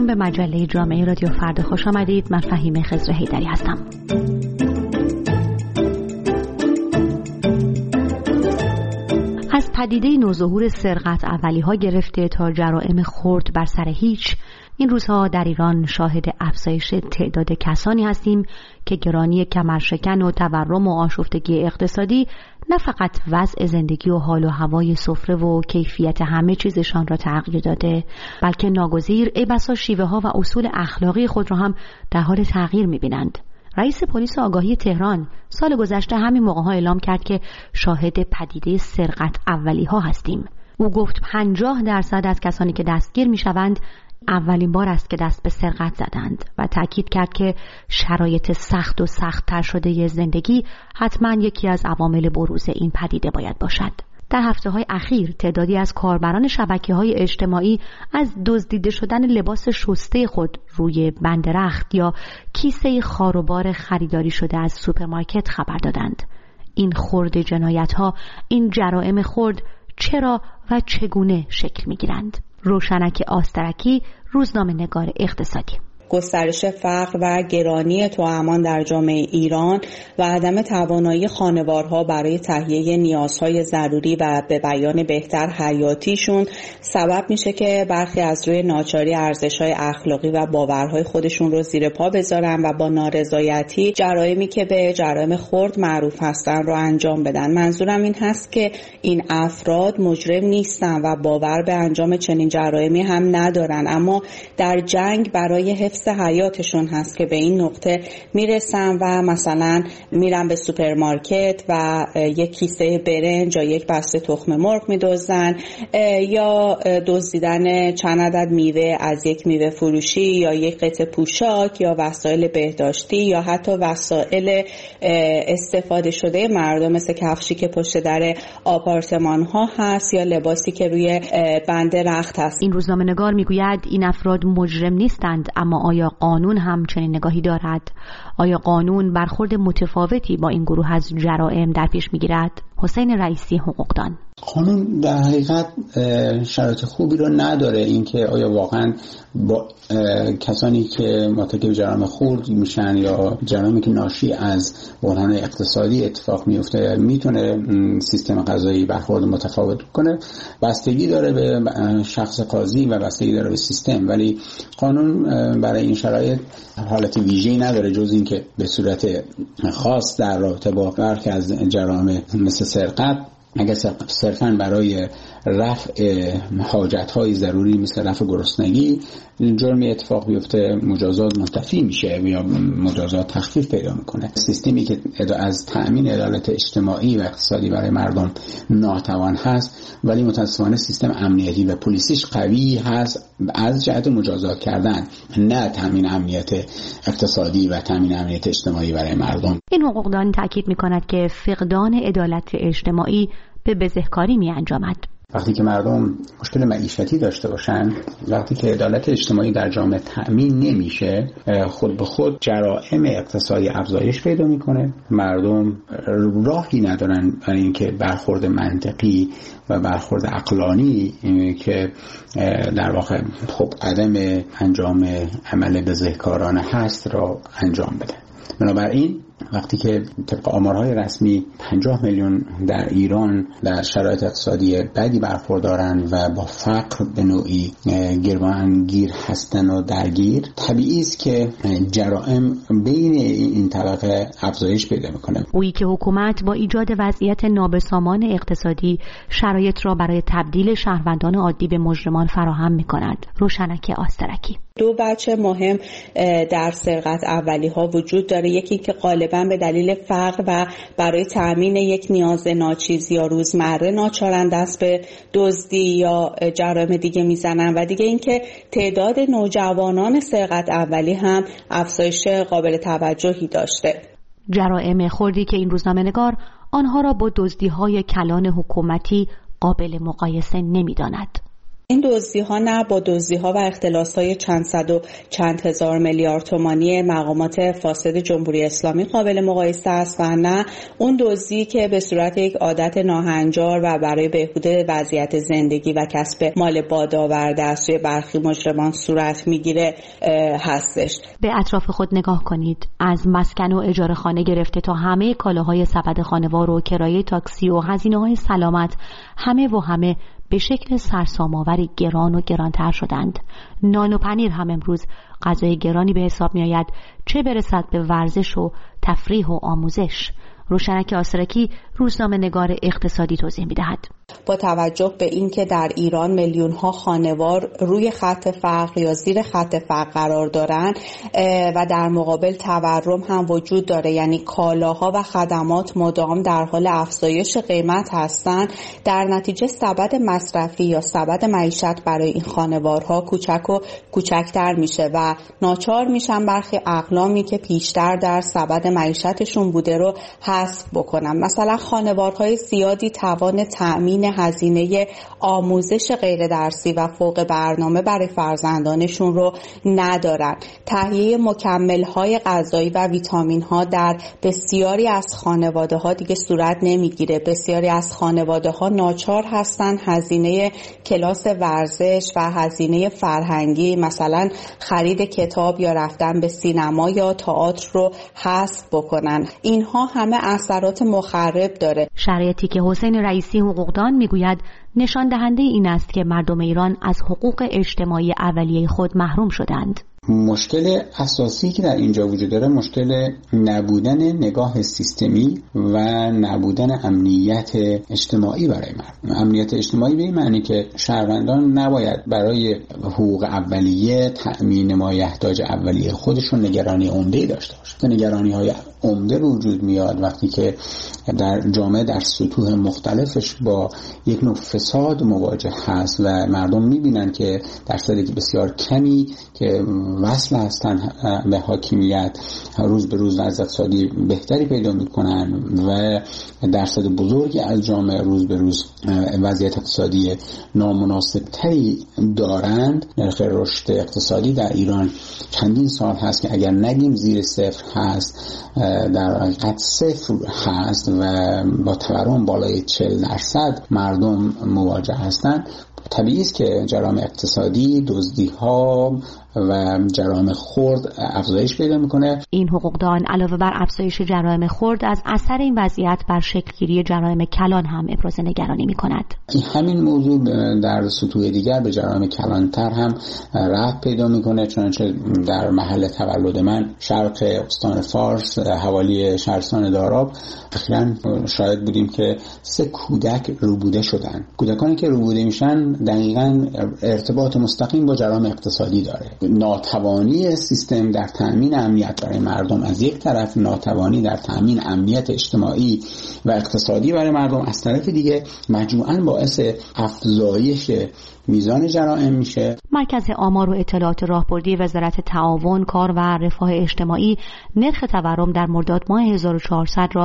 سلام، به مجله جامعه رادیو فردا خوش آمدید. من فهیم خضر حیدری هستم. از پدیده نوظهور سرقت اولی‌ها گرفته تا جرائم خرد بر سر هیچ، این روزها در ایران شاهد افزایش تعداد کسانی هستیم که گرانی کمرشکن و تورم و آشفتگی اقتصادی نه فقط وضع زندگی و حال و هوای سفره و کیفیت همه چیزشان را تغییر داده، بلکه ناگزیر ای بسا شیوه ها و اصول اخلاقی خود را هم در حال تغییر می‌بینند. رئیس پلیس آگاهی تهران سال گذشته همین موقع‌ها اعلام کرد که شاهد پدیده سرقت اولی‌ها هستیم. او گفت 50% از کسانی که دستگیر می‌شوند اولین بار است که دست به سرقت زدند و تأکید کرد که شرایط سخت و سخت‌تر شده زندگی حتما یکی از عوامل بروز این پدیده باید باشد. در هفته‌های اخیر تعدادی از کاربران شبکه‌های اجتماعی از دزدیده شدن لباس شسته خود روی بند رخت یا کیسه خاروبار خریداری شده از سوپرمارکت خبر دادند. این خرد جنایت‌ها، این جرائم خرد چرا و چگونه شکل می‌گیرند؟ روشنک آسترکی، روزنامه‌نگار اقتصادی. گسترش فقر و گرانی توامان در جامعه ایران و عدم توانایی خانوارها برای تهیه نیازهای ضروری و به بیان بهتر حیاتیشون سبب میشه که برخی از روی ناچاری ارزش‌های اخلاقی و باورهای خودشون رو زیر پا بذارن و با نارضایتی جرایمی که به جرایم خرد معروف هستن رو انجام بدن. منظورم این هست که این افراد مجرم نیستن و باور به انجام چنین جرایمی هم ندارن، اما در جنگ برای حفظ حیاتشون هست که به این نقطه میرسن و مثلا میرن به سوپرمارکت و یک کیسه برنج یا یک بسته تخم مرغ میدزدن یا دزدیدن چند عدد میوه از یک میوه فروشی یا یک قطعه پوشاک یا وسایل بهداشتی یا حتی وسایل استفاده شده مردم مثل کفشی که پشت در آپارتمان ها هست یا لباسی که روی بند رخت هست. این روزنامه‌نگار میگوید این افراد مجرم نیستند، اما آیا قانون هم چنین نگاهی دارد؟ آیا قانون برخورد متفاوتی با این گروه از جرائم در پیش میگیرد؟ حسین رئیسی، حقوقدان. قانون در حقیقت شرایط خوبی رو نداره اینکه آیا واقعا با کسانی که مرتکب جرائم خرد میشن یا جرائمی که ناشی از بحران اقتصادی اتفاق میفته میتونه سیستم قضایی برخورد متفاوت کنه. بستگی داره به شخص قاضی و بستگی داره به سیستم، ولی قانون برای این شرایط حالت ویژه‌ای نداره جز اینکه به صورت خاص در رابطه با برخی از جرائم مثل سرقت، اگر صرفاً برای رفع حاجت‌های ضروری مثل رفع گرسنگی جرمی اتفاق بیفته مجازات منتفی میشه یا مجازات تخفیف پیدا میکنه. سیستمی که از تأمین عدالت اجتماعی و اقتصادی برای مردم ناتوان هست، ولی متأسفانه سیستم امنیتی و پلیسیش قوی هست از جهت مجازات کردن، نه تأمین امنیت اقتصادی و تأمین امنیت اجتماعی برای مردم. این حقوقدان تاکید میکند که فقدان عدالت اجتماعی به بزهکاری می انجامد. وقتی که مردم مشکل معیشتی داشته باشن، وقتی که عدالت اجتماعی در جامعه تأمین نمیشه، خود به خود جرائم اقتصادی افزایش پیدا میکنه. مردم راهی ندارن برای اینکه برخورد منطقی و برخورد عقلانی که در واقع خب عدم انجام عمل بزهکارانه هست را انجام بده. بنابراین وقتی که طبق آمارهای رسمی 50 میلیون در ایران در شرایط اقتصادی بدی برخوردارن و با فقر به نوعی گروگانگیر هستن و درگیر، طبیعی است که جرائم بین این طبقه افزایش پیدا میکنه. گویی که حکومت با ایجاد وضعیت نابسامان اقتصادی شرایط را برای تبدیل شهروندان عادی به مجرمان فراهم میکند. روشنک آسترکی. دو بچه مهم در سرقت اولی ها وجود داره. یکی که غالبا به دلیل فقر و برای تأمین یک نیاز ناچیز یا روزمره ناچارن دست به دزدی یا جرائم دیگه میزنن، و دیگه اینکه تعداد نوجوانان سرقت اولی هم افزایش قابل توجهی داشته. جرائم خردی که این روزنامه‌نگار آنها را با دزدی‌های کلان حکومتی قابل مقایسه نمی‌داند. این دزدی‌ها نه با دزدی‌ها و اختلاس‌های چند صد و چند هزار میلیارد تومانی مقامات فاسد جمهوری اسلامی قابل مقایسه است و نه اون دزدی که به صورت یک عادت ناهنجار و برای بهبود وضعیت زندگی و کسب مال بادآورده از سوی برخی مجرمان صورت میگیره هستش. به اطراف خود نگاه کنید. از مسکن و اجاره خانه گرفته تا همه کالاهای سبد خانوار و کرایه تاکسی و هزینه‌های سلامت همه به شکل سرسام‌آوری گران و گرانتر شدند. نان و پنیر هم امروز غذای گرانی به حساب می آید، چه برسد به ورزش و تفریح و آموزش. روشنک آسرکی روزنامه نگار اقتصادی توضیح می دهد. با توجه به اینکه در ایران میلیون‌ها خانوار روی خط فقر یا زیر خط فقر قرار دارند و در مقابل تورم هم وجود داره، یعنی کالاها و خدمات مدام در حال افزایش قیمت هستند، در نتیجه سبد مصرفی یا سبد معیشت برای این خانوارها کوچک و کوچکتر میشه و ناچار میشن برخی اقلامی که پیشتر در سبد معیشتشون بوده رو حذف بکنن. مثلا خانوارهای زیادی توان تأمین هزینه آموزش غیر درسی و فوق برنامه برای فرزندانشون رو ندارن. تهیه مکمل‌های غذایی و ویتامین‌ها در بسیاری از خانواده‌ها دیگه صورت نمیگیره. بسیاری از خانواده‌ها ناچار هستن هزینه کلاس ورزش و هزینه فرهنگی، مثلا خرید کتاب یا رفتن به سینما یا تئاتر رو حذف بکنن. اینها همه اثرات مخرب داره. شرایطی که حسین رئیسی حقوقدان میگوید نشان دهنده این است که مردم ایران از حقوق اجتماعی اولیه خود محروم شدند. مشکل اساسی که در اینجا وجود داره مشکل نبودن نگاه سیستمی و نبودن امنیت اجتماعی برای مردم. امنیت اجتماعی به این معنی که شهروندان نباید برای حقوق اولیه، تأمین مایحتاج اولیه خودشون نگرانی عمده‌ای داشته باشند. نگرانی‌های عمده وجود میاد وقتی که در جامعه در سطوح مختلفش با یک نوع فساد مواجه هست و مردم میبینن که درصدی بسیار کمی که وصل هستن به حاکمیت روز به روز وضع اقتصادی بهتری پیدا میکنن و درصد بزرگی از جامعه روز به روز وضعیت اقتصادی نامناسبتری دارند. نرخ رشد اقتصادی در ایران چندین سال هست که اگر نگیم زیر صفر هست، در حقیقت صفر هست و با تورم بالای 40% مردم مواجه هستند. طبیعی است که جرائم اقتصادی، دزدی‌ها و جرائم خرد افزایش پیدا میکنه. این حقوقدان علاوه بر افزایش جرائم خرد از اثر این وضعیت بر شکلگیری جرائم کلان هم ابراز نگرانی میکند. همین موضوع در سطوح دیگر به جرائم کلانتر هم رفت پیدا میکنه، چنانچه در محل تولد من شرق استان فارس حوالی شهرستان داراب اخیراً شاهد بودیم که 3 کودک روبوده شدن. کودکانی که روبوده میشن دقیقاً ارتباط مستقیم با جرائم اقتصادی داره. ناتوانی سیستم در تأمین امنیت برای مردم از یک طرف، ناتوانی در تأمین امنیت اجتماعی و اقتصادی برای مردم از طرف دیگه مجموعاً باعث افزایش میزان جرائم میشه. مرکز آمار و اطلاعات راهبردی وزارت تعاون، کار و رفاه اجتماعی نرخ تورم در مرداد ماه 1400 را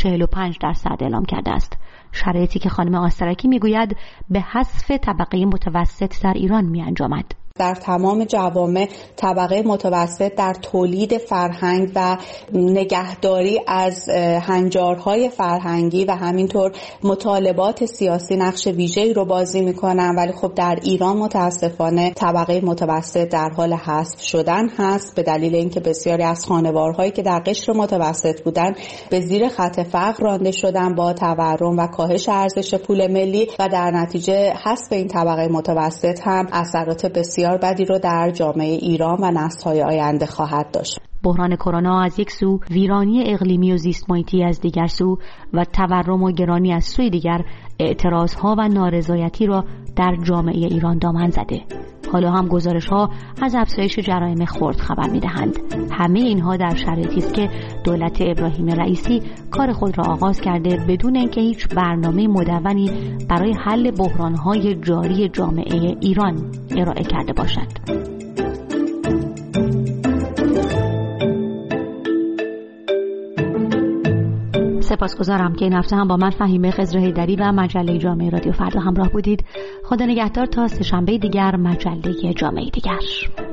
45% اعلام کرده است. شرایطی که خانم آسترکی میگوید به حذف طبقه متوسط در ایران میانجامد. در تمام جوامع طبقه متوسط در تولید فرهنگ و نگهداری از هنجارهای فرهنگی و همینطور مطالبات سیاسی نقش ویژه‌ای رو بازی میکنن، ولی خب در ایران متاسفانه طبقه متوسط در حال حذف شدن هست، به دلیل اینکه بسیاری از خانوارهایی که در قشر متوسط بودن به زیر خط فقر رانده شدن با تورم و کاهش ارزش پول ملی و در نتیجه حذف این طبقه متوسط هم اثرات بسیار بدی رو در جامعه ایران و نسل‌های آینده خواهد داشت. بحران کرونا از یک سو، ویرانی اقلیمی و زیست محیطی از دیگر سو و تورم و گرانی از سوی دیگر اعتراضها و نارضایتی را در جامعه ایران دامن زده. حالا هم گزارش‌ها از افزایش جرائم خرد خبر می‌دهند. همه اینها در شرایطی است که دولت ابراهیم رئیسی کار خود را آغاز کرده بدون اینکه هیچ برنامه مدونی برای حل بحران‌های جاری جامعه ایران ارائه کرده باشد. سپاسگزارم که این هفته هم با من فهیمه خضر حیدری و مجله جامعه رادیو فردا همراه بودید. خدا نگهدار تا سه‌شنبه دیگر، مجله جامعه دیگر.